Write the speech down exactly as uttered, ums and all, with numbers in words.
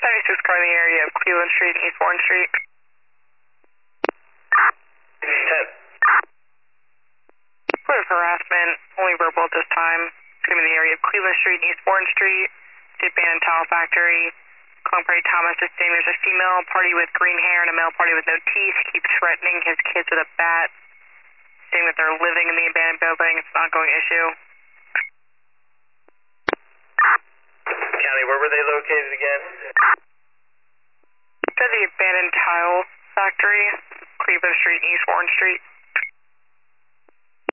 seventy-six car in the area of Cleveland Street and East Warren Street. ten. Report of harassment, only verbal at this time. Scream in the area of Cleveland Street and East Warren Street. The abandoned towel factory. Calling Party Thomas is saying there's a female party with green hair and a male party with no teeth. Keeps threatening his kids with a bat. Saying that they're living in the abandoned building. It's an ongoing issue. County, where were they located again? To the abandoned tile factory, Cleveland Street and East Warren Street.